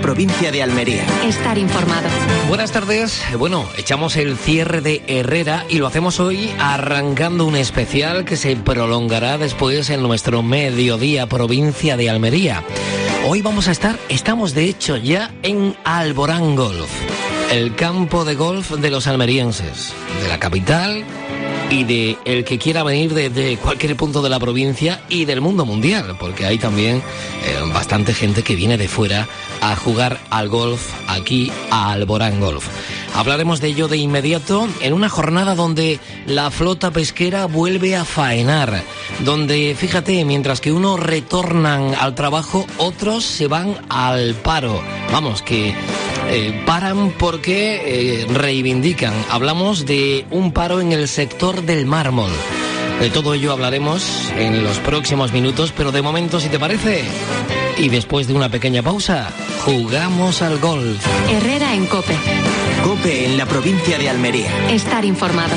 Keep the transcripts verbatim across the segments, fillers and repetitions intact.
provincia de Almería. Estar informado. Buenas tardes. Bueno, echamos el cierre de Herrera y lo hacemos hoy arrancando un especial que se prolongará después en nuestro mediodía provincia de Almería. Hoy vamos a estar, estamos de hecho ya en Alborán Golf, el campo de golf de los almerienses, de la capital y de el que quiera venir desde cualquier punto de la provincia y del mundo mundial, porque hay también eh, bastante gente que viene de fuera a jugar al golf aquí a Alborán Golf. Hablaremos de ello de inmediato en una jornada donde la flota pesquera vuelve a faenar, donde, fíjate, mientras que unos retornan al trabajo, otros se van al paro. Vamos, que eh, paran porque eh, reivindican. Hablamos de un paro en el sector del mármol. De todo ello hablaremos en los próximos minutos, pero de momento, si te parece, y después de una pequeña pausa, jugamos al golf. Herrera en COPE. COPE en la provincia de Almería. Estar informado.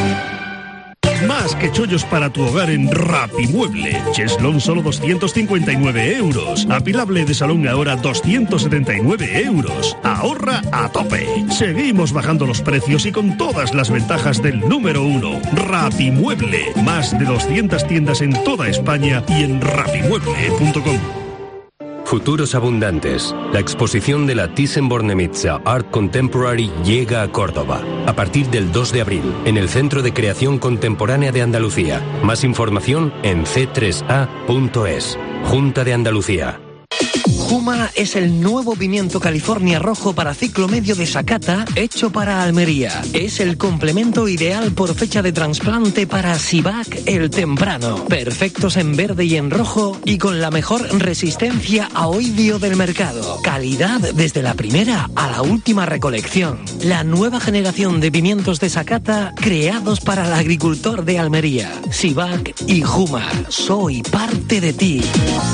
Más que chollos para tu hogar en Rapimueble. Cheslón solo doscientos cincuenta y nueve euros. Apilable de salón ahora doscientos setenta y nueve euros. Ahorra a tope. Seguimos bajando los precios y con todas las ventajas del número uno. Rapimueble. Más de doscientas tiendas en toda España y en rapimueble punto com. Futuros Abundantes. La exposición de la Thyssen-Bornemisza Art Contemporary llega a Córdoba. A partir del dos de abril, en el Centro de Creación Contemporánea de Andalucía. Más información en ce tres a punto es. Junta de Andalucía. Juma es el nuevo pimiento California rojo para ciclo medio de Sakata hecho para Almería. Es el complemento ideal por fecha de trasplante para Sivac el temprano. Perfectos en verde y en rojo y con la mejor resistencia a oidio del mercado. Calidad desde la primera a la última recolección. La nueva generación de pimientos de Sakata creados para el agricultor de Almería. Sivac y Juma. Soy parte de ti.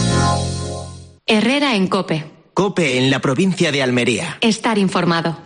Herrera en COPE. COPE en la provincia de Almería. Estar informado.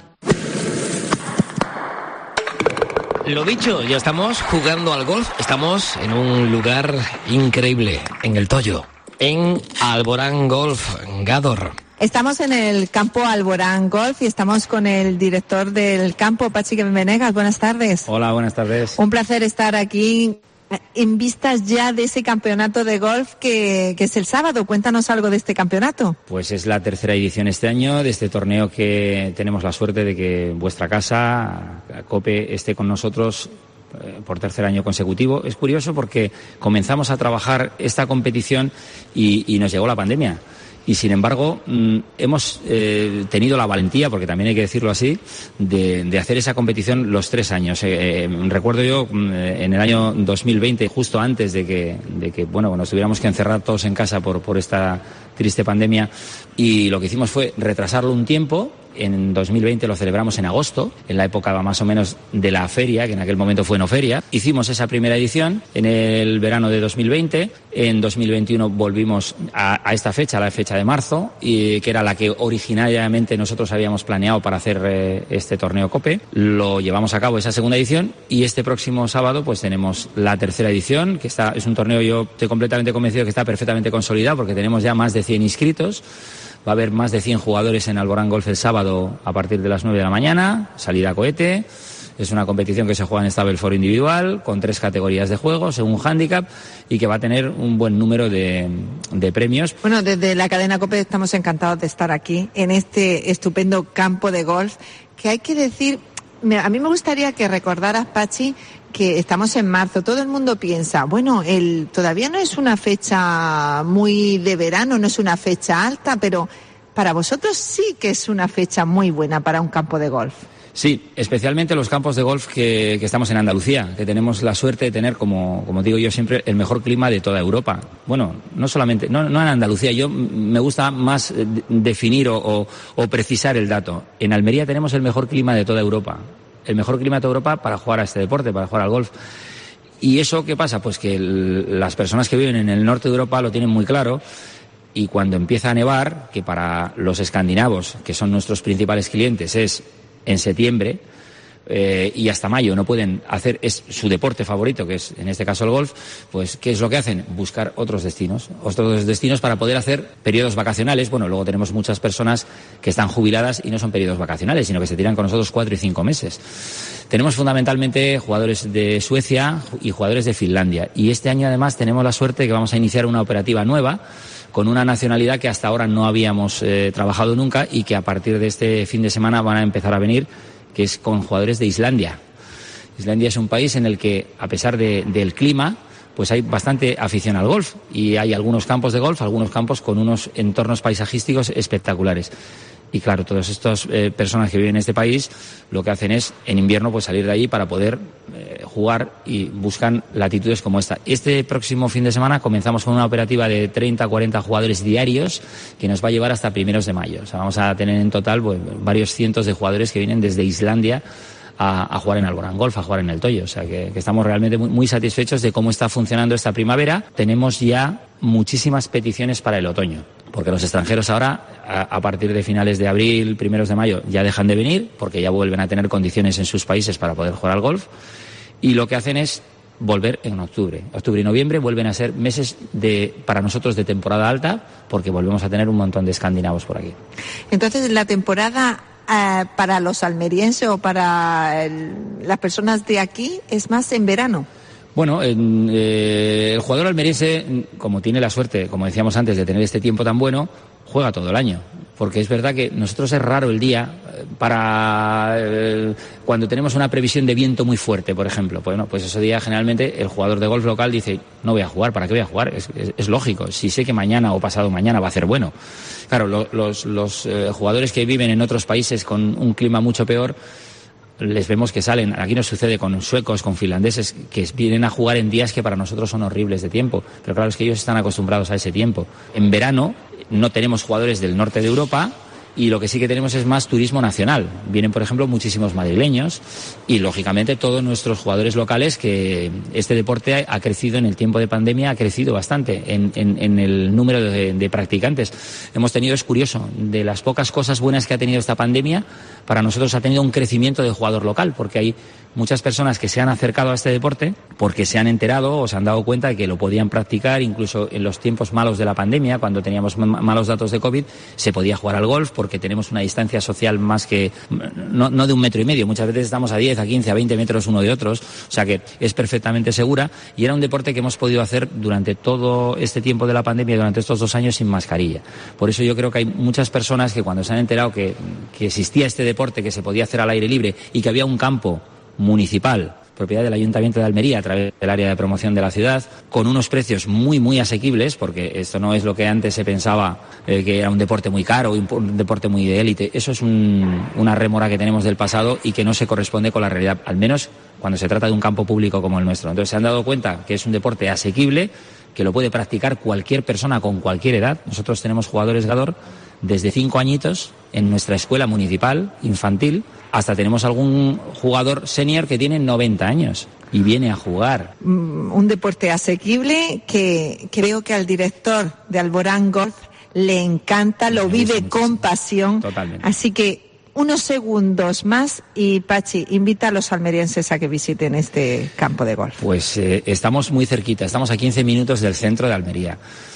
Lo dicho, ya estamos jugando al golf. Estamos en un lugar increíble, en el Toyo, en Alborán Golf, Gádor. Estamos en el campo Alborán Golf y estamos con el director del campo, Pachi Venegas. Buenas tardes. Hola, buenas tardes. Un placer estar aquí en vistas ya de ese campeonato de golf que, que es el sábado. Cuéntanos algo de este campeonato. Pues es la tercera edición este año de este torneo que tenemos la suerte de que vuestra casa, COPE, esté con nosotros eh, por tercer año consecutivo. Es curioso porque comenzamos a trabajar esta competición y, y nos llegó la pandemia. Y sin embargo, mmm, hemos eh, tenido la valentía, porque también hay que decirlo así, de, de hacer esa competición los tres años. Eh, eh, recuerdo yo eh, en el año dos mil veinte, justo antes de que, de que bueno, nos tuviéramos que encerrar todos en casa por, por esta triste pandemia, y lo que hicimos fue retrasarlo un tiempo. En dos mil veinte lo celebramos en agosto, en la época más o menos de la feria, que en aquel momento fue no feria. Hicimos esa primera edición en el verano de dos mil veinte. En dos mil veintiuno volvimos a, a esta fecha, a la fecha de marzo, y que era la que originariamente nosotros habíamos planeado para hacer eh, este torneo COPE. Lo llevamos a cabo esa segunda edición y este próximo sábado pues tenemos la tercera edición, que está, es un torneo, yo estoy completamente convencido que está perfectamente consolidado porque tenemos ya más de cien inscritos. Va a haber más de cien jugadores en Alborán Golf el sábado a partir de las nueve de la mañana, salida a cohete. Es una competición que se juega en Stableford individual, con tres categorías de juego, según handicap, y que va a tener un buen número de, de premios. Bueno, desde la cadena COPE estamos encantados de estar aquí, en este estupendo campo de golf, que hay que decir, a mí me gustaría que recordaras, Pachi, que estamos en marzo. Todo el mundo piensa, bueno, el todavía no es una fecha muy de verano, no es una fecha alta, pero para vosotros sí que es una fecha muy buena para un campo de golf. Sí, especialmente los campos de golf que, que estamos en Andalucía, que tenemos la suerte de tener, como, como digo yo siempre, el mejor clima de toda Europa. Bueno, no solamente, no, no en Andalucía, yo me gusta más definir o, o, o precisar el dato. En Almería tenemos el mejor clima de toda Europa. El mejor clima de toda Europa para jugar a este deporte, para jugar al golf. ¿Y eso qué pasa? Pues que el, las personas que viven en el norte de Europa lo tienen muy claro, y cuando empieza a nevar, que para los escandinavos, que son nuestros principales clientes, es en septiembre, eh, y hasta mayo no pueden hacer es su deporte favorito, que es en este caso el golf, pues ¿qué es lo que hacen? Buscar otros destinos, otros destinos para poder hacer periodos vacacionales. Bueno, luego tenemos muchas personas que están jubiladas y no son periodos vacacionales, sino que se tiran con nosotros cuatro y cinco meses. Tenemos fundamentalmente jugadores de Suecia y jugadores de Finlandia, y este año además tenemos la suerte de que vamos a iniciar una operativa nueva con una nacionalidad que hasta ahora no habíamos eh, trabajado nunca y que a partir de este fin de semana van a empezar a venir, que es con jugadores de Islandia. Islandia es un país en el que, a pesar de, del clima, pues hay bastante afición al golf y hay algunos campos de golf, algunos campos con unos entornos paisajísticos espectaculares. Y claro, todas estas eh, personas que viven en este país lo que hacen es en invierno pues salir de allí para poder eh, jugar y buscan latitudes como esta. Este próximo fin de semana comenzamos con una operativa de treinta a cuarenta jugadores diarios que nos va a llevar hasta primeros de mayo. O sea, vamos a tener en total pues, varios cientos de jugadores que vienen desde Islandia a, a jugar en Alborán Golf, a jugar en el Toyo. O sea, que, que estamos realmente muy, muy satisfechos de cómo está funcionando esta primavera. Tenemos ya muchísimas peticiones para el otoño, porque los extranjeros ahora, a, a partir de finales de abril, primeros de mayo, ya dejan de venir, porque ya vuelven a tener condiciones en sus países para poder jugar al golf, y lo que hacen es volver en octubre. Octubre y noviembre vuelven a ser meses de, para nosotros de temporada alta, porque volvemos a tener un montón de escandinavos por aquí. Entonces, la temporada eh, para los almerienses o para el, las personas de aquí es más en verano. Bueno, eh, el jugador almeriense, como tiene la suerte, como decíamos antes, de tener este tiempo tan bueno, juega todo el año. Porque es verdad que nosotros es raro el día para eh, cuando tenemos una previsión de viento muy fuerte, por ejemplo. Bueno, pues ese día generalmente el jugador de golf local dice, no voy a jugar, ¿para qué voy a jugar? Es, es, es lógico, si sé que mañana o pasado mañana va a hacer bueno. Claro, lo, los, los eh, jugadores que viven en otros países con un clima mucho peor, les vemos que salen, aquí nos sucede con suecos, con finlandeses, que vienen a jugar en días que para nosotros son horribles de tiempo, pero claro, es que ellos están acostumbrados a ese tiempo. En verano no tenemos jugadores del norte de Europa y lo que sí que tenemos es más turismo nacional. Vienen, por ejemplo, muchísimos madrileños y, lógicamente, todos nuestros jugadores locales, que este deporte ha crecido en el tiempo de pandemia, ha crecido bastante en, en, en el número de, de practicantes. Hemos tenido, es curioso, de las pocas cosas buenas que ha tenido esta pandemia, para nosotros ha tenido un crecimiento de jugador local, porque hay muchas personas que se han acercado a este deporte porque se han enterado o se han dado cuenta de que lo podían practicar, incluso en los tiempos malos de la pandemia, cuando teníamos malos datos de COVID, se podía jugar al golf porque tenemos una distancia social más que, no, no de un metro y medio, muchas veces estamos a diez, a quince, a veinte metros uno de otros, o sea que es perfectamente segura, y era un deporte que hemos podido hacer durante todo este tiempo de la pandemia, durante estos dos años sin mascarilla. Por eso yo creo que hay muchas personas que cuando se han enterado que, que existía este deporte, que se podía hacer al aire libre y que había un campo municipal, propiedad del Ayuntamiento de Almería a través del área de promoción de la ciudad, con unos precios muy, muy asequibles, porque esto no es lo que antes se pensaba, eh, que era un deporte muy caro, un, un deporte muy de élite. Eso es un, una rémora que tenemos del pasado y que no se corresponde con la realidad, al menos cuando se trata de un campo público como el nuestro. Entonces se han dado cuenta que es un deporte asequible, que lo puede practicar cualquier persona con cualquier edad. Nosotros tenemos jugadores gador desde cinco añitos en nuestra escuela municipal infantil, hasta tenemos algún jugador senior que tiene noventa años y viene a jugar. Un deporte asequible que creo que al director de Alborán Golf le encanta, lo vive con pasión. Totalmente. Así que unos segundos más y Pachi, invita a los almerienses a que visiten este campo de golf. Pues eh, estamos muy cerquita, estamos a quince minutos del centro de Almería.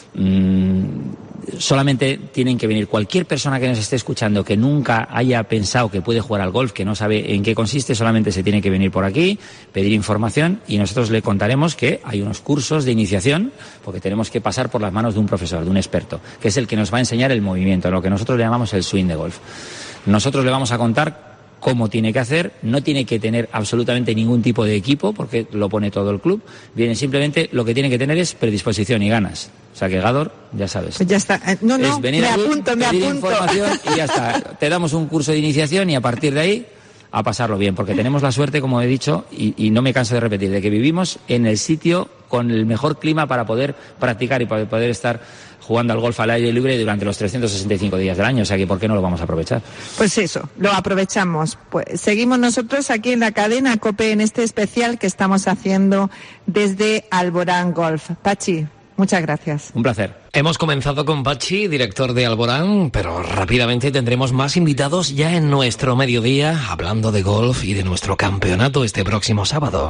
Mm, solamente tienen que venir cualquier persona que nos esté escuchando que nunca haya pensado que puede jugar al golf, que no sabe en qué consiste, solamente se tiene que venir por aquí, pedir información y nosotros le contaremos que hay unos cursos de iniciación, porque tenemos que pasar por las manos de un profesor, de un experto, que es el que nos va a enseñar el movimiento, lo que nosotros le llamamos el swing de golf. Nosotros le vamos a contar cómo tiene que hacer, no tiene que tener absolutamente ningún tipo de equipo, porque lo pone todo el club, viene simplemente, lo que tiene que tener es predisposición y ganas. O sea que Gador, ya sabes. Pues ya está. No, no, es venir me aquí, apunto, me pedir apunto. información y ya está. Te damos un curso de iniciación y a partir de ahí a pasarlo bien, porque tenemos la suerte, como he dicho, y, y no me canso de repetir, de que vivimos en el sitio con el mejor clima para poder practicar y para poder estar jugando al golf al aire libre durante los trescientos sesenta y cinco días del año, o sea que ¿por qué no lo vamos a aprovechar? Pues eso, lo aprovechamos. Pues seguimos nosotros aquí en la cadena COPE en este especial que estamos haciendo desde Alborán Golf. Pachi, Muchas gracias. Un placer. Hemos comenzado con Pachi, director de Alborán, pero rápidamente tendremos más invitados ya en nuestro mediodía, hablando de golf y de nuestro campeonato este próximo sábado.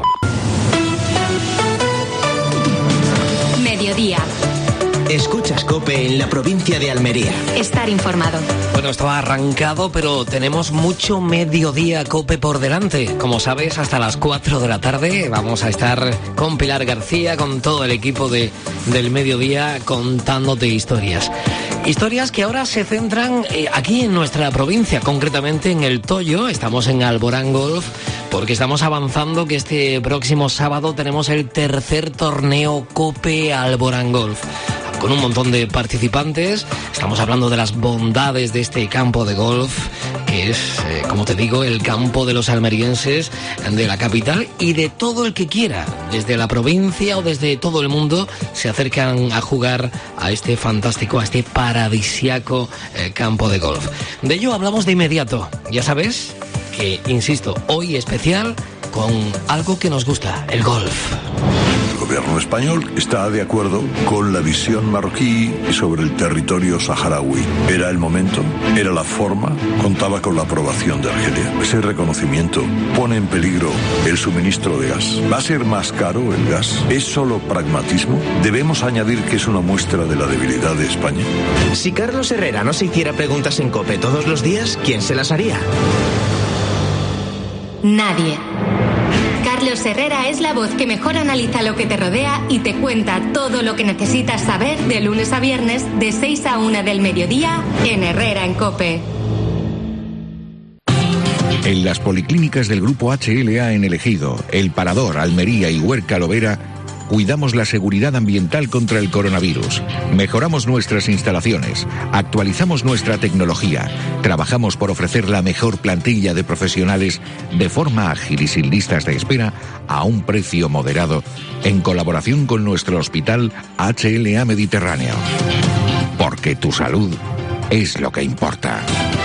Mediodía. Escuchas COPE en la provincia de Almería. Estar informado. Bueno, esto ha arrancado, pero tenemos mucho mediodía COPE por delante. Como sabes, hasta las cuatro de la tarde vamos a estar con Pilar García, con todo el equipo de, del mediodía, contándote historias. Historias que ahora se centran eh, aquí en nuestra provincia, concretamente en El Toyo. Estamos en Alborán Golf, porque estamos avanzando que este próximo sábado tenemos el tercer torneo COPE Alborán Golf, con un montón de participantes. Estamos hablando de las bondades de este campo de golf, que es, eh, como te digo, el campo de los almerienses, de la capital, y de todo el que quiera, desde la provincia o desde todo el mundo, se acercan a jugar a este fantástico, a este paradisiaco eh, campo de golf. De ello hablamos de inmediato. Ya sabes que, insisto, hoy especial con algo que nos gusta, el golf. El gobierno español está de acuerdo con la visión marroquí sobre el territorio saharaui. Era el momento, era la forma, contaba con la aprobación de Argelia. Ese reconocimiento pone en peligro el suministro de gas. ¿Va a ser más caro el gas? ¿Es solo pragmatismo? ¿Debemos añadir que es una muestra de la debilidad de España? Si Carlos Herrera no se hiciera preguntas en COPE todos los días, ¿quién se las haría? Nadie. Carlos Herrera es la voz que mejor analiza lo que te rodea y te cuenta todo lo que necesitas saber de lunes a viernes de seis a una del mediodía en Herrera en COPE. En las policlínicas del Grupo H L A en El Ejido, El Parador, Almería y Huerca Lovera, cuidamos la seguridad ambiental contra el coronavirus, mejoramos nuestras instalaciones, actualizamos nuestra tecnología, trabajamos por ofrecer la mejor plantilla de profesionales de forma ágil y sin listas de espera a un precio moderado, en colaboración con nuestro hospital H L A Mediterráneo. Porque tu salud es lo que importa.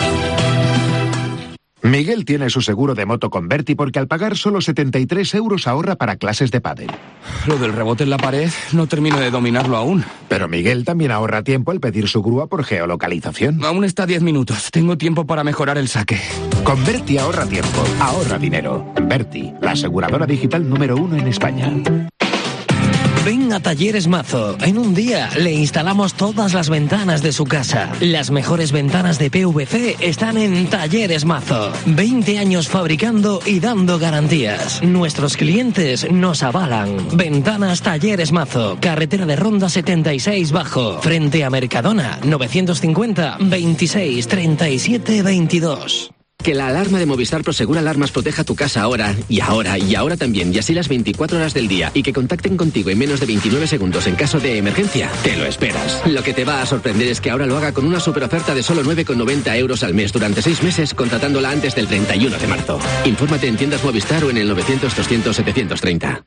Miguel tiene su seguro de moto con Berti porque al pagar solo setenta y tres euros ahorra para clases de pádel. Lo del rebote en la pared no termino de dominarlo aún. Pero Miguel también ahorra tiempo al pedir su grúa por geolocalización. Aún está a diez minutos. Tengo tiempo para mejorar el saque. Con Berti ahorra tiempo, ahorra dinero. Berti, la aseguradora digital número uno en España. Ven a Talleres Mazo. En un día le instalamos todas las ventanas de su casa. Las mejores ventanas de P V C están en Talleres Mazo. veinte años fabricando y dando garantías. Nuestros clientes nos avalan. Ventanas Talleres Mazo. Carretera de Ronda setenta y seis Bajo. Frente a Mercadona. novecientos cincuenta veintiséis treinta y siete veintidós. Que la alarma de Movistar Prosegur Alarmas proteja tu casa ahora, y ahora, y ahora también, y así las veinticuatro horas del día, y que contacten contigo en menos de veintinueve segundos en caso de emergencia, te lo esperas. Lo que te va a sorprender es que ahora lo haga con una super oferta de solo nueve con noventa euros al mes durante seis meses, contratándola antes del treinta y uno de marzo. Infórmate en tiendas Movistar o en el novecientos doscientos setecientos treinta.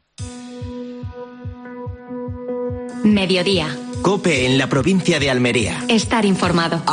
Mediodía. COPE en la provincia de Almería. Estar informado.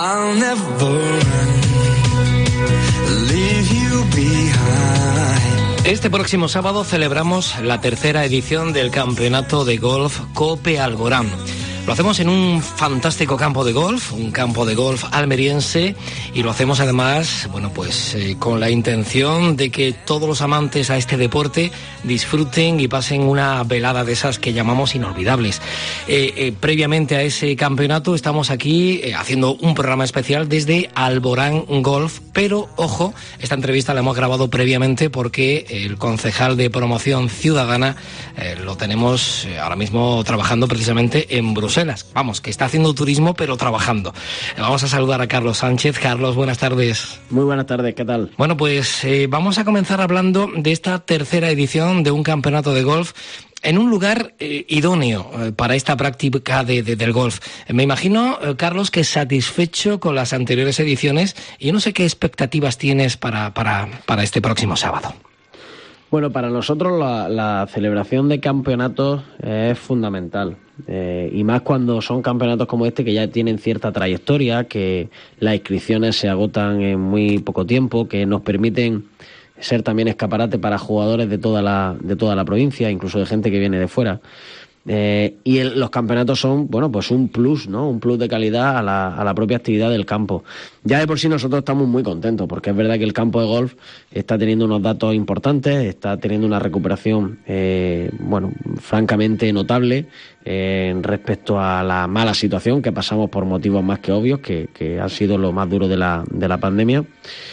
Este próximo sábado celebramos la tercera edición del campeonato de golf COPE Alborán. Lo hacemos en un fantástico campo de golf, un campo de golf almeriense, y lo hacemos además, bueno, pues eh, con la intención de que todos los amantes a este deporte disfruten y pasen una velada de esas que llamamos inolvidables. Eh, eh, previamente a ese campeonato estamos aquí eh, haciendo un programa especial desde Alborán Golf, pero ojo, esta entrevista la hemos grabado previamente porque el concejal de promoción ciudadana eh, lo tenemos eh, ahora mismo trabajando precisamente en Bruselas. Vamos, que está haciendo turismo, pero trabajando. Vamos a saludar a Carlos Sánchez. Carlos, buenas tardes. Muy buenas tardes, ¿qué tal? Bueno, pues eh, vamos a comenzar hablando de esta tercera edición de un campeonato de golf en un lugar eh, idóneo eh, para esta práctica de, de, del golf. Eh, me imagino, eh, Carlos, que satisfecho con las anteriores ediciones, y yo no sé qué expectativas tienes para, para, para este próximo sábado. Bueno, para nosotros la, la celebración de campeonatos es fundamental. Eh, y más cuando son campeonatos como este que ya tienen cierta trayectoria, que las inscripciones se agotan en muy poco tiempo, que nos permiten ser también escaparate para jugadores de toda la, de toda la provincia, incluso de gente que viene de fuera. Eh, y el, los campeonatos son, bueno, pues un plus, ¿no? Un plus de calidad a la, a la propia actividad del campo. Ya de por sí nosotros estamos muy contentos, porque es verdad que el campo de golf está teniendo unos datos importantes, está teniendo una recuperación, eh, bueno, francamente notable eh, respecto a la mala situación que pasamos por motivos más que obvios, que, que ha sido lo más duro de la, de la pandemia.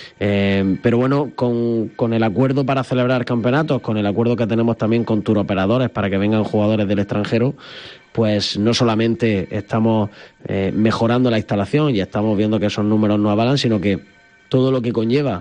Eh, pero bueno, con, con el acuerdo para celebrar campeonatos, con el acuerdo que tenemos también con turoperadores para que vengan jugadores del extranjero, pues no solamente estamos eh, mejorando la instalación y estamos viendo que esos números no avalan, sino que todo lo que conlleva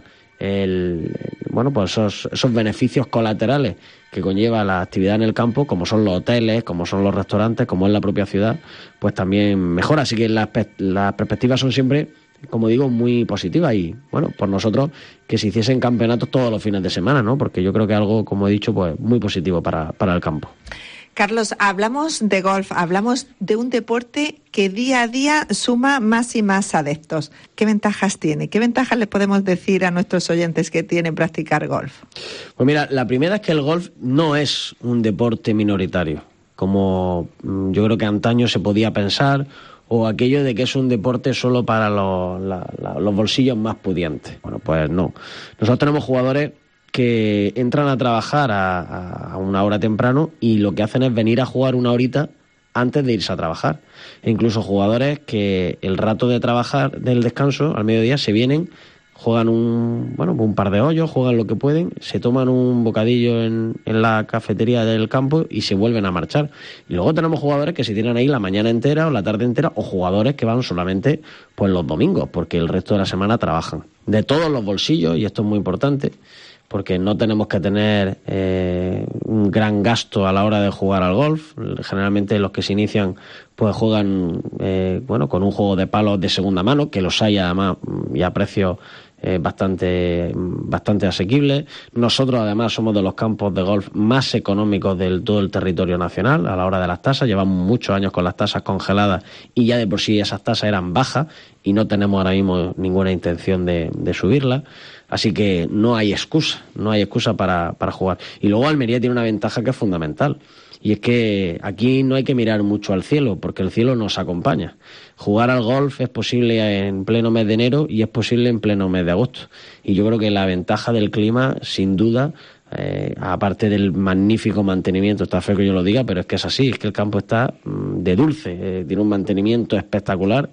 el, bueno, pues esos, esos beneficios colaterales que conlleva la actividad en el campo, como son los hoteles, como son los restaurantes, como es la propia ciudad, pues también mejora. Así que las, las perspectivas son siempre, como digo, muy positiva y, bueno, por nosotros que se hiciesen campeonatos todos los fines de semana, ¿no? Porque yo creo que algo, como he dicho, pues muy positivo para, para el campo. Carlos, hablamos de golf, hablamos de un deporte que día a día suma más y más adeptos. ¿Qué ventajas tiene? ¿Qué ventajas le podemos decir a nuestros oyentes que tienen practicar golf? Pues mira, la primera es que el golf no es un deporte minoritario, como yo creo que antaño se podía pensar, o aquello de que es un deporte solo para los, la, la, los bolsillos más pudientes. Bueno, pues no. Nosotros tenemos jugadores que entran a trabajar a, a una hora temprano y lo que hacen es venir a jugar una horita antes de irse a trabajar. E incluso jugadores que el rato de trabajar del descanso, al mediodía, se vienen, juegan un bueno un par de hoyos, juegan lo que pueden, se toman un bocadillo en, en la cafetería del campo y se vuelven a marchar. Y luego tenemos jugadores que se tiran ahí la mañana entera o la tarde entera, o jugadores que van solamente pues los domingos, porque el resto de la semana trabajan. De todos los bolsillos, y esto es muy importante, porque no tenemos que tener eh, un gran gasto a la hora de jugar al golf. Generalmente los que se inician pues juegan eh, bueno con un juego de palos de segunda mano, que los hay además y a precios eh, bastante bastante asequibles. Nosotros además somos de los campos de golf más económicos del todo el territorio nacional a la hora de las tasas. Llevamos muchos años con las tasas congeladas y ya de por sí esas tasas eran bajas y no tenemos ahora mismo ninguna intención de, de subirlas. Así que no hay excusa, no hay excusa para, para jugar. Y luego Almería tiene una ventaja que es fundamental. Y es que aquí no hay que mirar mucho al cielo, porque el cielo nos acompaña. Jugar al golf es posible en pleno mes de enero y es posible en pleno mes de agosto. Y yo creo que la ventaja del clima, sin duda, eh, aparte del magnífico mantenimiento, está feo que yo lo diga, pero es que es así, es que el campo está mm, de dulce, eh, tiene un mantenimiento espectacular.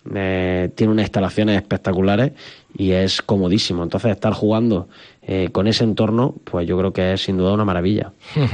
Eh, tiene unas instalaciones espectaculares y es comodísimo. Entonces estar jugando eh, con ese entorno, pues yo creo que es sin duda una maravilla.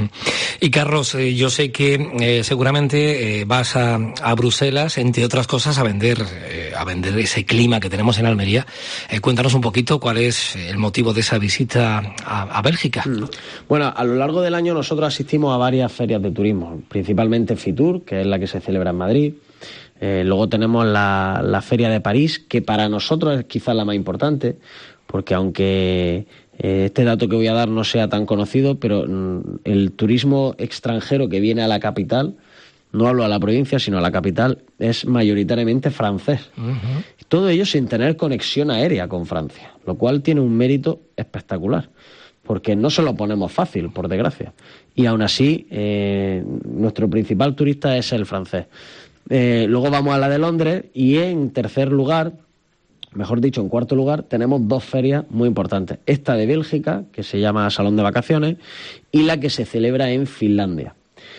Y Carlos, eh, yo sé que eh, seguramente eh, vas a, a Bruselas, entre otras cosas, a vender eh, a vender ese clima que tenemos en Almería. Eh, cuéntanos un poquito cuál es el motivo de esa visita a, a Bélgica. Bueno, a lo largo del año nosotros asistimos a varias ferias de turismo, principalmente Fitur, que es la que se celebra en Madrid. Eh, luego tenemos la, la Feria de París, que para nosotros es quizás la más importante, porque aunque eh, este dato que voy a dar no sea tan conocido, pero mm, el turismo extranjero que viene a la capital, no hablo a la provincia, sino a la capital, es mayoritariamente francés. Uh-huh. Todo ello sin tener conexión aérea con Francia, lo cual tiene un mérito espectacular, porque no se lo ponemos fácil, por desgracia. Y aún así, eh, nuestro principal turista es el francés. Eh, luego vamos a la de Londres y en tercer lugar, mejor dicho, en cuarto lugar, tenemos dos ferias muy importantes. Esta de Bélgica, que se llama Salón de Vacaciones, y la que se celebra en Finlandia.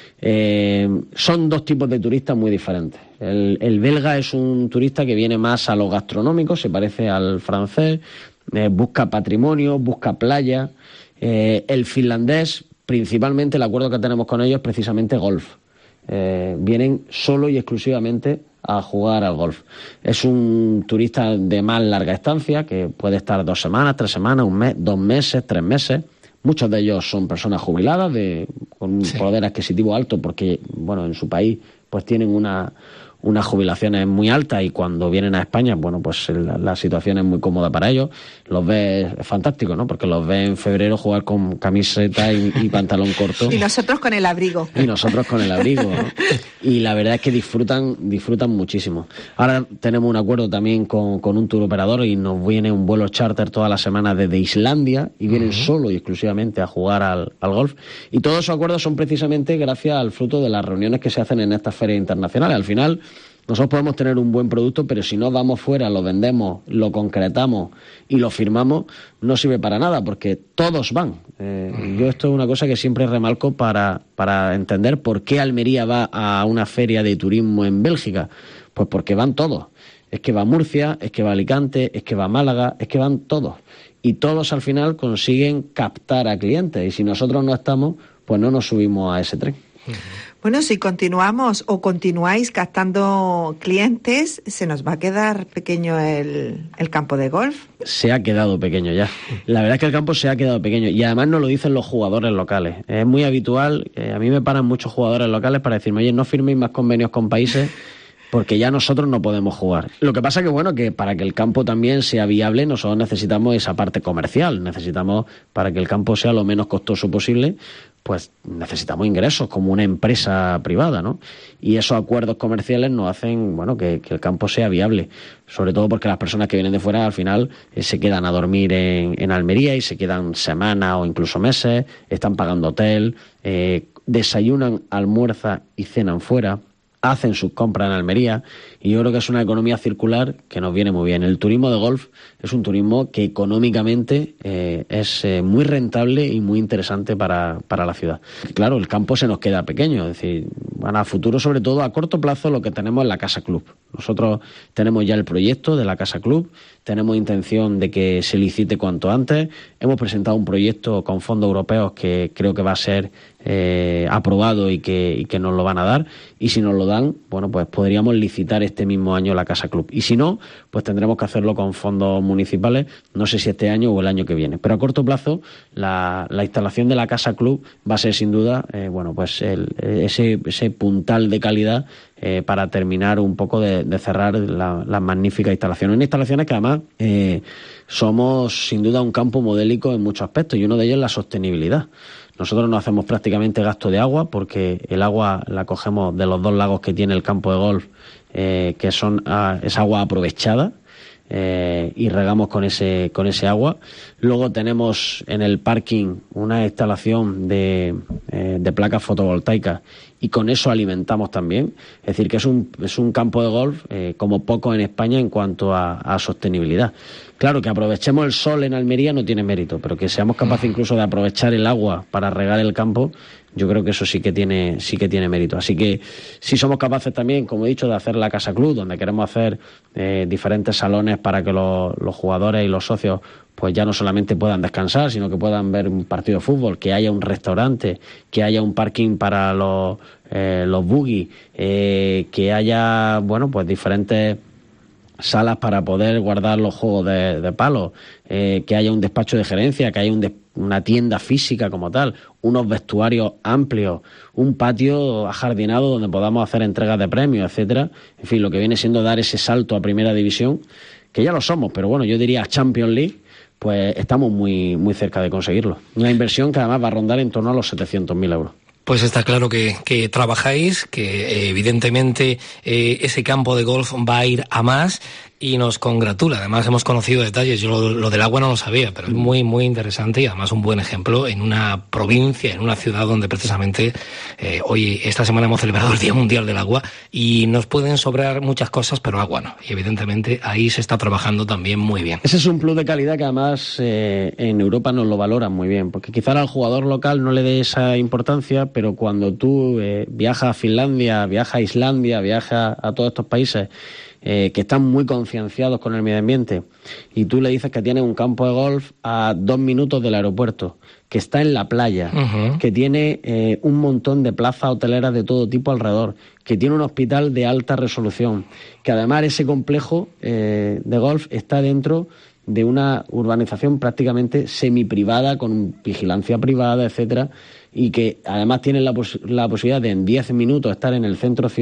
Eh, son dos tipos de turistas muy diferentes. El, el belga es un turista que viene más a lo gastronómico, se parece al francés, eh, busca patrimonio, busca playa. Eh, el finlandés, principalmente el acuerdo que tenemos con ellos es precisamente golf. Eh, vienen solo y exclusivamente a jugar al golf. Es un turista de más larga estancia, que puede estar dos semanas, tres semanas, un mes, dos meses, tres meses. Muchos de ellos son personas jubiladas de, con un sí. poder adquisitivo alto, porque bueno, en su país pues tienen una, unas jubilaciones muy altas y cuando vienen a España, bueno, pues la, la situación es muy cómoda para ellos. Los ves, es fantástico, ¿no? Porque los ves en febrero jugar con camiseta y, y pantalón corto. Y nosotros con el abrigo. Y nosotros con el abrigo, ¿no? Y la verdad es que disfrutan, disfrutan muchísimo. Ahora tenemos un acuerdo también con, con un tour operador y nos viene un vuelo charter toda la semana desde Islandia y vienen uh-huh. solo y exclusivamente a jugar al, al golf. Y todos esos acuerdos son precisamente gracias al fruto de las reuniones que se hacen en estas ferias internacionales. Al final, nosotros podemos tener un buen producto, pero si no vamos fuera, lo vendemos, lo concretamos y lo firmamos, no sirve para nada, porque todos van. Eh, yo esto es una cosa que siempre remarco para, para entender por qué Almería va a una feria de turismo en Bélgica. Pues porque van todos. Es que va Murcia, es que va Alicante, es que va Málaga, es que van todos. Y todos al final consiguen captar a clientes. Y si nosotros no estamos, pues no nos subimos a ese tren. Bueno, si continuamos o continuáis captando clientes, se nos va a quedar pequeño el, el campo de golf. Se ha quedado pequeño ya. La verdad es que el campo se ha quedado pequeño y además nos lo dicen los jugadores locales. Es muy habitual, eh, a mí me paran muchos jugadores locales para decirme, oye, no firméis más convenios con países porque ya nosotros no podemos jugar. Lo que pasa que, bueno, que para que el campo también sea viable, nosotros necesitamos esa parte comercial. Necesitamos, para que el campo sea lo menos costoso posible, pues necesitamos ingresos como una empresa privada, ¿no? Y esos acuerdos comerciales nos hacen, bueno, que, que el campo sea viable. Sobre todo porque las personas que vienen de fuera, al final, eh, se quedan a dormir en, en Almería y se quedan semanas o incluso meses, están pagando hotel, eh, desayunan, almuerzan y cenan fuera, hacen sus compras en Almería, y yo creo que es una economía circular que nos viene muy bien. El turismo de golf es un turismo que económicamente eh, es eh, muy rentable y muy interesante para, para la ciudad. Claro, el campo se nos queda pequeño, es decir, van a futuro, sobre todo a corto plazo, lo que tenemos es la Casa Club. Nosotros tenemos ya el proyecto de la Casa Club, tenemos intención de que se licite cuanto antes, hemos presentado un proyecto con fondos europeos que creo que va a ser eh, aprobado y que, y que nos lo van a dar, y si nos lo dan, bueno, pues podríamos licitar este mismo año la Casa Club, y si no, pues tendremos que hacerlo con fondos municipales, no sé si este año o el año que viene, pero a corto plazo la, la instalación de la Casa Club va a ser sin duda, eh, bueno, pues el, ese, ese puntal de calidad eh, para terminar un poco de, de cerrar la, las magníficas instalaciones, en instalaciones que además eh, somos sin duda un campo modélico en muchos aspectos, y uno de ellos es la sostenibilidad. Nosotros no hacemos prácticamente gasto de agua porque el agua la cogemos de los dos lagos que tiene el campo de golf, eh, que son ah, es agua aprovechada, eh, y regamos con ese con ese agua. Luego tenemos en el parking una instalación de, eh, de placas fotovoltaicas y con eso alimentamos también. Es decir, que es un, es un campo de golf eh, como poco en España en cuanto a, a sostenibilidad. Claro, que aprovechemos el sol en Almería no tiene mérito, pero que seamos capaces incluso de aprovechar el agua para regar el campo, yo creo que eso sí que tiene sí que tiene mérito. Así que si somos capaces también, como he dicho, de hacer la Casa Club, donde queremos hacer eh, diferentes salones para que los, los jugadores y los socios pues ya no solamente puedan descansar, sino que puedan ver un partido de fútbol, que haya un restaurante, que haya un parking para los, eh, los buggy, eh, que haya, bueno, pues diferentes salas para poder guardar los juegos de, de palo, eh, que haya un despacho de gerencia, que haya un de, una tienda física como tal, unos vestuarios amplios, un patio ajardinado donde podamos hacer entregas de premios, etcétera. En fin, lo que viene siendo dar ese salto a Primera División, que ya lo somos, pero bueno, yo diría Champions League, pues estamos muy, muy cerca de conseguirlo. Una inversión que además va a rondar en torno a los setecientos mil euros. Pues está claro que, que trabajáis, que eh, evidentemente eh, ese campo de golf va a ir a más y nos congratula. Además hemos conocido detalles, yo lo, lo del agua no lo sabía, pero es muy, muy interesante y además un buen ejemplo en una provincia, en una ciudad donde precisamente eh, hoy, esta semana hemos celebrado el Día Mundial del Agua y nos pueden sobrar muchas cosas, pero agua no. Y evidentemente ahí se está trabajando también muy bien. Ese es un plus de calidad que además eh, en Europa nos lo valoran muy bien, porque quizá al jugador local no le dé esa importancia, pero cuando tú eh, viajas a Finlandia, viajas a Islandia, viajas a todos estos países eh, que están muy concienciados con el medio ambiente, y tú le dices que tienes un campo de golf a dos minutos del aeropuerto, que está en la playa, uh-huh. que tiene eh, un montón de plazas hoteleras de todo tipo alrededor, que tiene un hospital de alta resolución, que además ese complejo eh, de golf está dentro de una urbanización prácticamente semiprivada, con vigilancia privada, etcétera, y que además tienen la, pos- la posibilidad de en diez minutos estar en el centro ciudad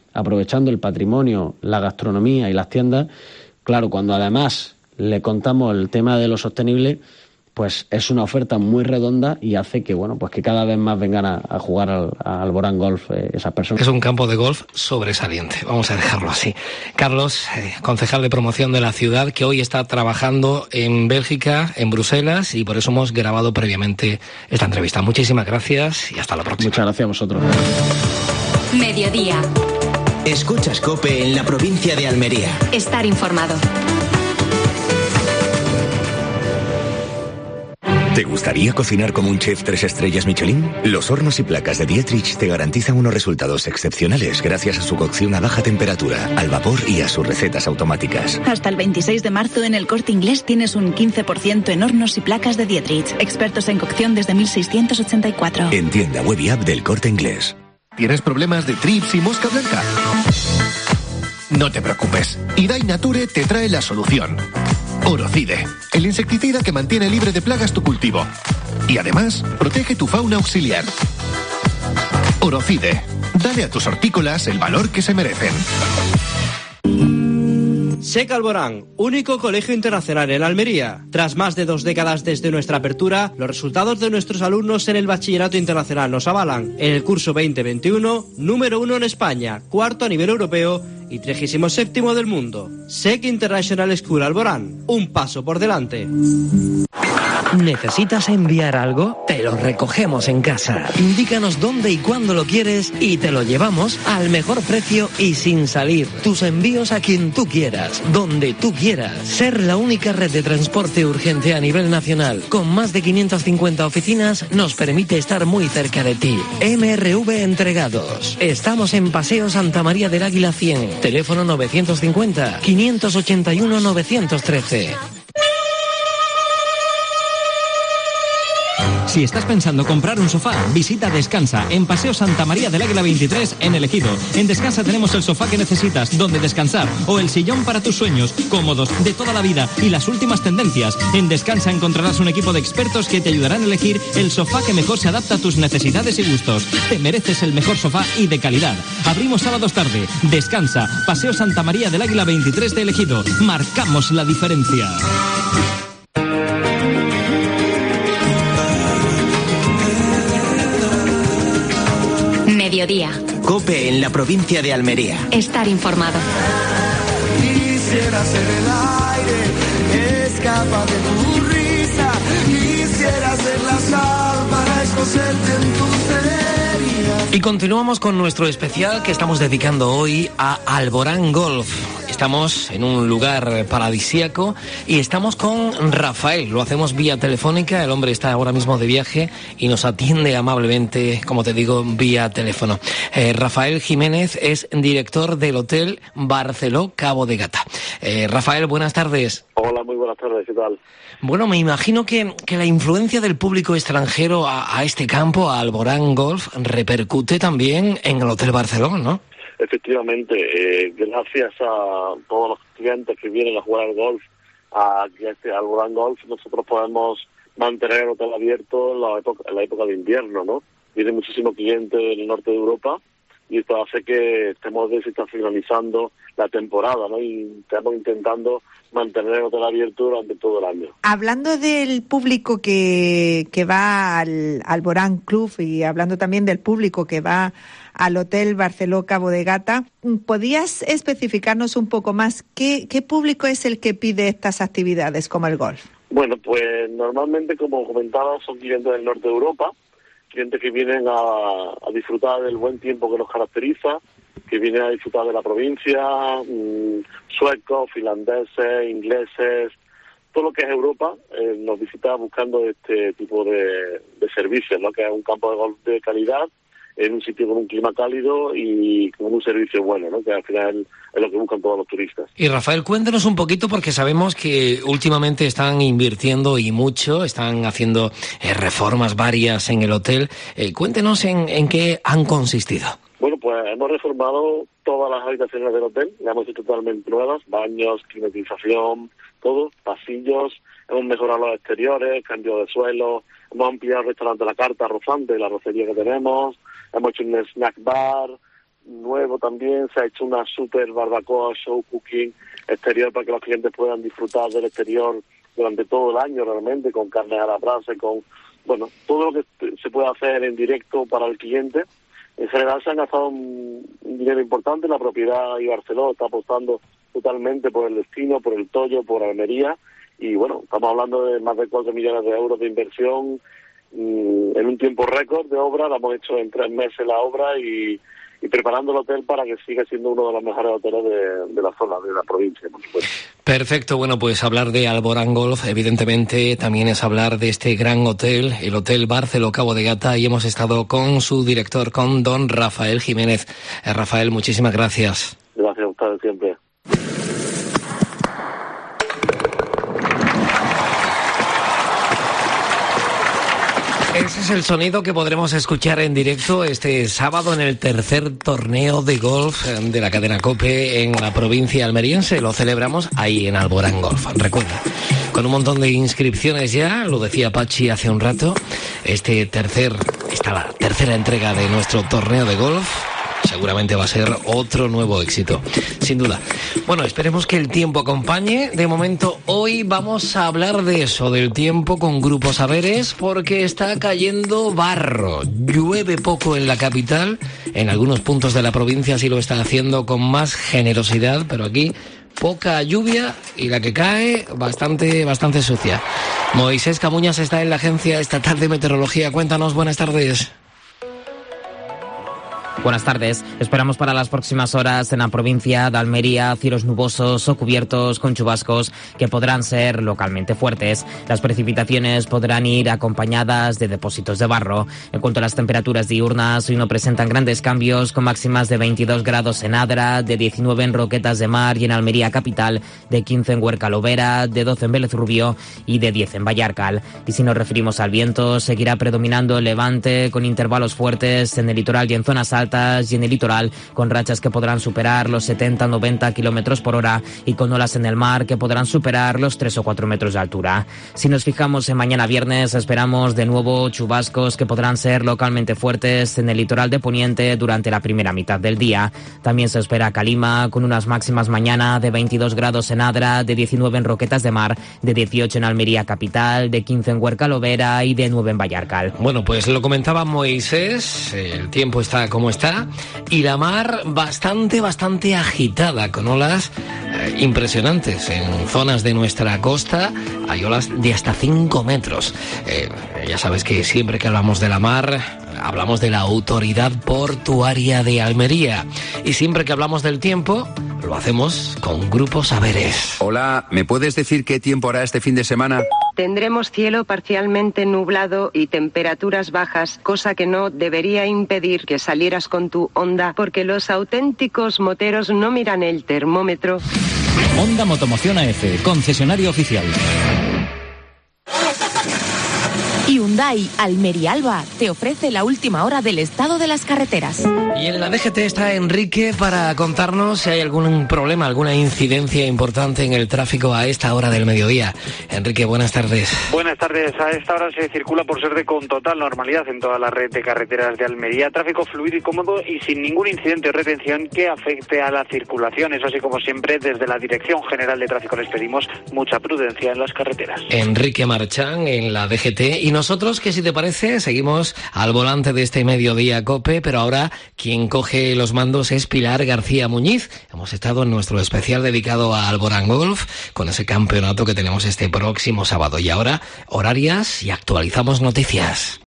aprovechando el patrimonio, la gastronomía y las tiendas. Claro, cuando además le contamos el tema de lo sostenible, pues es una oferta muy redonda y hace que, bueno, pues que cada vez más vengan a, a jugar al, a Alborán Golf eh, esas personas. Es un campo de golf sobresaliente, vamos a dejarlo así. Carlos, eh, concejal de promoción de la ciudad, que hoy está trabajando en Bélgica, en Bruselas, y por eso hemos grabado previamente esta entrevista. Muchísimas gracias y hasta la próxima. Muchas gracias a vosotros. Mediodía. Escuchas COPE en la provincia de Almería. Estar informado. ¿Te gustaría cocinar como un chef tres estrellas Michelin? Los hornos y placas de Dietrich te garantizan unos resultados excepcionales gracias a su cocción a baja temperatura, al vapor y a sus recetas automáticas. Hasta el veintiséis de marzo en El Corte Inglés tienes un quince por ciento en hornos y placas de Dietrich. Expertos en cocción desde mil seiscientos ochenta y cuatro. En tienda web y app del Corte Inglés. ¿Tienes problemas de trips y mosca blanca? No te preocupes. Idai Nature te trae la solución. Orocide, el insecticida que mantiene libre de plagas tu cultivo. Y además, protege tu fauna auxiliar. Orocide, dale a tus hortícolas el valor que se merecen. S E C Alborán, único colegio internacional en Almería. Tras más de dos décadas desde nuestra apertura, los resultados de nuestros alumnos en el bachillerato internacional nos avalan. En el curso veinte veintiuno, número uno en España, cuarto a nivel europeo y trigésimo séptimo del mundo. S E C International School Alborán, un paso por delante. ¿Necesitas enviar algo? Te lo recogemos en casa. Indícanos dónde y cuándo lo quieres y te lo llevamos al mejor precio y sin salir. Tus envíos a quien tú quieras, donde tú quieras. Ser la única red de transporte urgente a nivel nacional, con más de quinientas cincuenta oficinas, nos permite estar muy cerca de ti. M R V Entregados. Estamos en Paseo Santa María del Águila cien. Teléfono novecientos cincuenta, quinientos ochenta y uno, novecientos trece. Si estás pensando comprar un sofá, visita Descansa, en Paseo Santa María del Águila veintitrés, en El Ejido. En Descansa tenemos el sofá que necesitas, donde descansar, o el sillón para tus sueños, cómodos, de toda la vida y las últimas tendencias. En Descansa encontrarás un equipo de expertos que te ayudarán a elegir el sofá que mejor se adapta a tus necesidades y gustos. Te mereces el mejor sofá y de calidad. Abrimos sábados tarde. Descansa, Paseo Santa María del Águila veintitrés de El Ejido. Marcamos la diferencia. Mediodía. COPE en la provincia de Almería. Estar informado. Quisiera ser el aire, escapa de tu risa. Quisiera ser la sal para escocerte en tus heridas. Y continuamos con nuestro especial que estamos dedicando hoy a Alborán Golf. Estamos en un lugar paradisíaco y estamos con Rafael. Lo hacemos vía telefónica. El hombre está ahora mismo de viaje y nos atiende amablemente, como te digo, vía teléfono. Eh, Rafael Jiménez es director del Hotel Barceló Cabo de Gata. Eh, Rafael, buenas tardes. Hola, muy buenas tardes. ¿Qué tal? Bueno, me imagino que, que la influencia del público extranjero a, a este campo, a Alborán Golf, repercute también en el Hotel Barceló, ¿no? Efectivamente, eh, gracias a todos los clientes que vienen a jugar al golf, a este Alborán Golf, nosotros podemos mantener el hotel abierto en la época, en la época de invierno, ¿no? Vienen muchísimos clientes del norte de Europa y esto hace que estemos desestacionalizando la temporada, ¿no? Y estamos intentando mantener el hotel abierto durante todo el año. Hablando del público que, que va al Alborán Club y hablando también del público que va al Hotel Barceló Cabo de Gata, ¿podías especificarnos un poco más qué, qué público es el que pide estas actividades como el golf? Bueno, pues normalmente, como comentaba, son clientes del norte de Europa, clientes que vienen a, a disfrutar del buen tiempo que nos caracteriza, que vienen a disfrutar de la provincia, mmm, suecos, finlandeses, ingleses, todo lo que es Europa eh, nos visita buscando este tipo de, de servicios, ¿no? Que es un campo de golf de calidad, en un sitio con un clima cálido y con un servicio bueno, ¿no? Que al final es lo que buscan todos los turistas. Y Rafael, cuéntanos un poquito, porque sabemos que últimamente están invirtiendo y mucho, están haciendo eh, reformas varias en el hotel. Eh, cuéntenos en, en qué han consistido. Bueno, pues hemos reformado todas las habitaciones del hotel, las hemos hecho totalmente nuevas, baños, climatización, todo, pasillos, hemos mejorado los exteriores, cambio de suelo, hemos ampliado el restaurante La Carta Rozante, la rocería que tenemos, hemos hecho un snack bar, nuevo también, se ha hecho una super barbacoa, show cooking exterior para que los clientes puedan disfrutar del exterior durante todo el año realmente, con carne a la brasa, con, bueno, todo lo que se puede hacer en directo para el cliente. En general se han gastado un, un dinero importante, la propiedad y Barceló está apostando totalmente por el destino, por el Toyo, por Almería, y bueno, estamos hablando de más de cuatro millones de euros de inversión mmm, en un tiempo récord de obra. La hemos hecho en tres meses la obra y, y preparando el hotel para que siga siendo uno de los mejores hoteles de, de la zona, de la provincia, por supuesto. Perfecto, bueno, pues hablar de Alborán Golf, evidentemente, también es hablar de este gran hotel, el Hotel Barceló Cabo de Gata, y hemos estado con su director, con don Rafael Jiménez. Eh, Rafael, muchísimas gracias. Gracias a ustedes siempre. Ese es el sonido que podremos escuchar en directo este sábado en el tercer torneo de golf de la cadena COPE en la provincia almeriense. Lo celebramos ahí en Alborán Golf. Recuerda, con un montón de inscripciones ya, lo decía Pachi hace un rato, este tercer, esta la tercera entrega de nuestro torneo de golf. Seguramente va a ser otro nuevo éxito, sin duda. Bueno, esperemos que el tiempo acompañe. De momento, hoy vamos a hablar de eso, del tiempo con Grupo Saberes, porque está cayendo barro. Llueve poco en la capital, en algunos puntos de la provincia sí lo está haciendo con más generosidad, pero aquí poca lluvia y la que cae bastante, bastante sucia. Moisés Camuñas está en la Agencia Estatal de Meteorología. Cuéntanos, buenas tardes. Buenas tardes. Esperamos para las próximas horas en la provincia de Almería cielos nubosos o cubiertos con chubascos que podrán ser localmente fuertes. Las precipitaciones podrán ir acompañadas de depósitos de barro. En cuanto a las temperaturas diurnas, hoy no presentan grandes cambios, con máximas de veintidós grados en Adra, de diecinueve en Roquetas de Mar y en Almería capital, de quince en Huerca Lovera, de doce en Vélez Rubio y de diez en Vallarcal. Y si nos referimos al viento, seguirá predominando el levante con intervalos fuertes en el litoral y en zonas altas y en el litoral, con rachas que podrán superar los setenta a noventa kilómetros por hora y con olas en el mar que podrán superar los tres o cuatro metros de altura. Si nos fijamos en mañana viernes, esperamos de nuevo chubascos que podrán ser localmente fuertes en el litoral de Poniente durante la primera mitad del día. También se espera calima, con unas máximas mañana de veintidós grados en Adra, de diecinueve en Roquetas de Mar, de dieciocho en Almería capital, de quince en Huerca Lovera y de nueve en Vallarcal. Bueno, pues lo comentaba Moisés, el tiempo está como está. Y la mar bastante, bastante agitada, con olas eh, impresionantes. En zonas de nuestra costa hay olas de hasta cinco metros. Eh, ya sabes que siempre que hablamos de la mar, hablamos de la Autoridad Portuaria de Almería. Y siempre que hablamos del tiempo, lo hacemos con Grupo Saberes. Hola, ¿me puedes decir qué tiempo hará este fin de semana? Tendremos cielo parcialmente nublado y temperaturas bajas, cosa que no debería impedir que salieras con tu Honda, porque los auténticos moteros no miran el termómetro. Honda Motomoción A F, concesionario oficial. Hyundai Almería Alba te ofrece la última hora del estado de las carreteras. Y en la D G T está Enrique para contarnos si hay algún problema, alguna incidencia importante en el tráfico a esta hora del mediodía. Enrique, buenas tardes. Buenas tardes. A esta hora se circula por ser de con total normalidad en toda la red de carreteras de Almería. Tráfico fluido y cómodo y sin ningún incidente o retención que afecte a la circulación. Eso sí, como siempre, desde la Dirección General de Tráfico les pedimos mucha prudencia en las carreteras. Enrique Marchán en la D G T. Y nosotros, que si te parece, seguimos al volante de este mediodía COPE, pero ahora quien coge los mandos es Pilar García Muñiz. Hemos estado en nuestro especial dedicado a Alborán Golf con ese campeonato que tenemos este próximo sábado. Y ahora, horarias y actualizamos noticias.